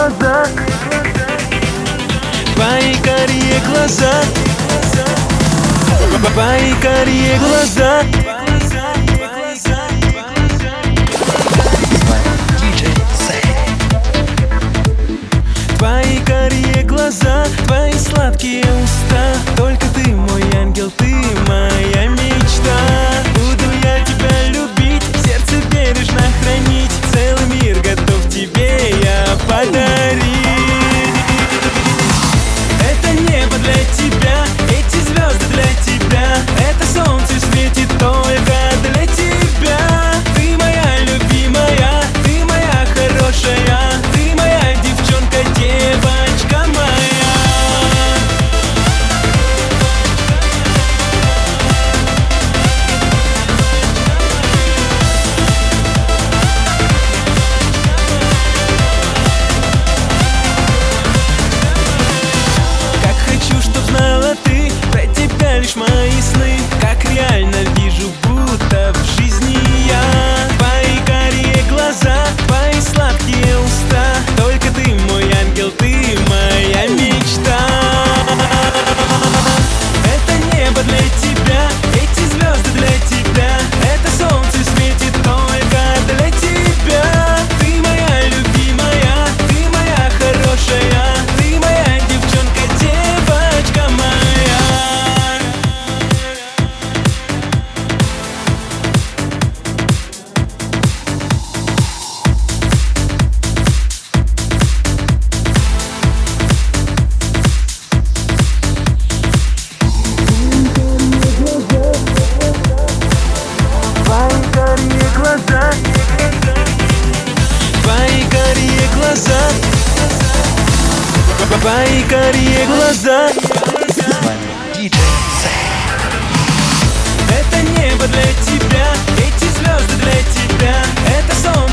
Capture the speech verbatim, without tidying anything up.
глаза, твои карие глаза, твои карие глаза. Твои карие глаза, твои сладкие уста. Только ты мой ангел, ты моя мечта. Буду я тебя любить, в сердце бережно хранить. Целый мир готов тебе я подарить. Это небо для тебя, эти звезды для тебя. Это солнце светит только для тебя. Ты моя любимая, ты моя хорошая, ты моя девчонка, девочка моя. Как хочу, чтоб знала ты, про тебя лишь мои сны. Как реально вижу, будто в жизни я. Твои карие глаза, твои сладкие уста. Только ты мой ангел, ты моя мечта. Это небо для тебя, эти звезды для тебя. Это солнце светит только для тебя. Ты моя любимая, ты моя хорошая, ты моя девчонка, девочка моя. Твои карие глаза, твои карие глаза, твои карие глаза. С вами диджей Сэй. Это небо для тебя, эти звезды для тебя. Это солнце